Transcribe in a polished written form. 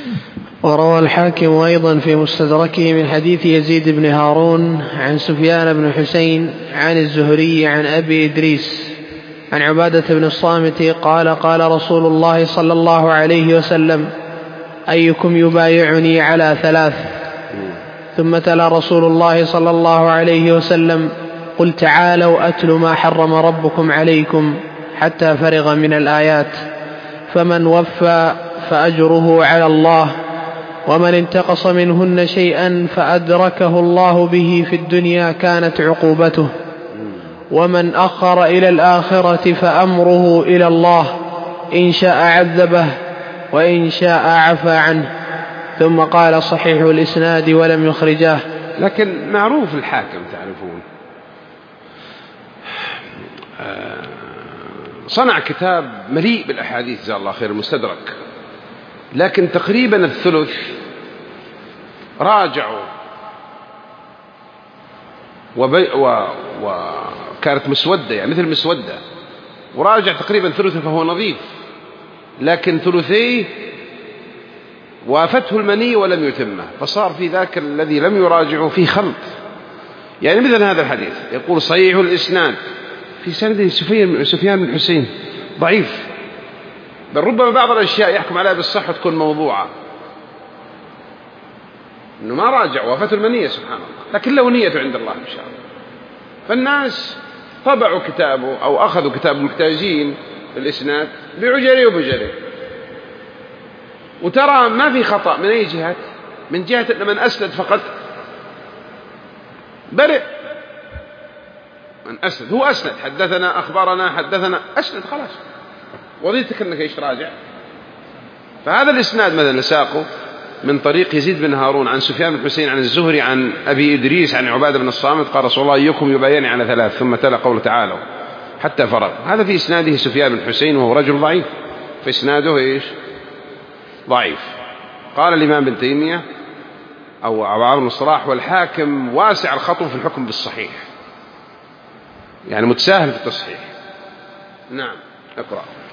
وروى الحاكم أيضا في مستدركه من حديث يزيد بن هارون عن سفيان بن حسين عن الزهري عن أبي إدريس عن عبادة بن الصامت قال قال رسول الله صلى الله عليه وسلم أيكم يبايعني على 3؟ ثم تلا رسول الله صلى الله عليه وسلم قل تعالوا أتل ما حرم ربكم عليكم حتى فرغ من الآيات فمن وفى فأجره على الله ومن انتقص منهن شيئا فأدركه الله به في الدنيا كانت عقوبته ومن أخر إلى الآخرة فأمره إلى الله إن شاء عذبه وإن شاء عفى عنه. ثم قال صحيح الإسناد ولم يخرجاه. لكن معروف الحاكم تعرفون صنع كتاب مليء بالأحاديث جزاه الله خير المستدرك، لكن تقريبا الثلث راجعوا وكانت مسودة يعني مثل مسودة، وراجع تقريبا ثلثه فهو نظيف، لكن ثلثيه وافته المني ولم يتمه، فصار في ذاك الذي لم يراجعه فيه خلط. يعني مثل هذا الحديث يقول صحيح الإسناد في سنده سفيان بن حسين ضعيف، بل ربما بعض الأشياء يحكم عليها بالصحة تكون موضوعة، إنه ما راجع وافته المنية سبحان الله، لكن له نية عند الله إن شاء الله. فالناس طبعوا كتابه أو أخذوا كتاب المحتاجين الإسناد بعجري وبجري، وترى ما في خطأ من أي جهة، من جهة أن من أسند فقط برئ، من أسند هو أسند حدثنا أخبرنا حدثنا أسند خلاص، وظيفتك أنك إيش راجع. فهذا الإسناد مثلا ساقه من طريق يزيد بن هارون عن سفيان بن حسين عن الزهري عن أبي إدريس عن عبادة بن الصامت قال رسول الله أيكم يبايعني على 3؟ ثم تلا قول تعالوا حتى فرغ. هذا في إسناده سفيان بن حسين وهو رجل ضعيف، في إسناده إيش ضعيف. قال الإمام ابن تيمية أو عمرو بن الصلاح والحاكم واسع الخطو في الحكم بالصحيح، يعني متساهل في التصحيح. نعم اقرأ.